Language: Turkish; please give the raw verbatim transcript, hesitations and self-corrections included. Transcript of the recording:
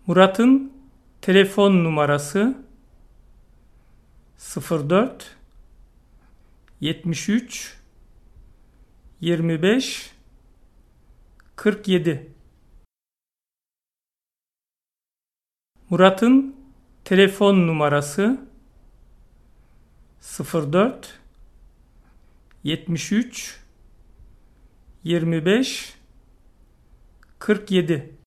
Murat'ın telefon numarası sıfır dört yetmiş üç yirmi beş kırk yedi. Murat'ın telefon numarası sıfır dört yetmiş üç yirmi beş kırk yedi.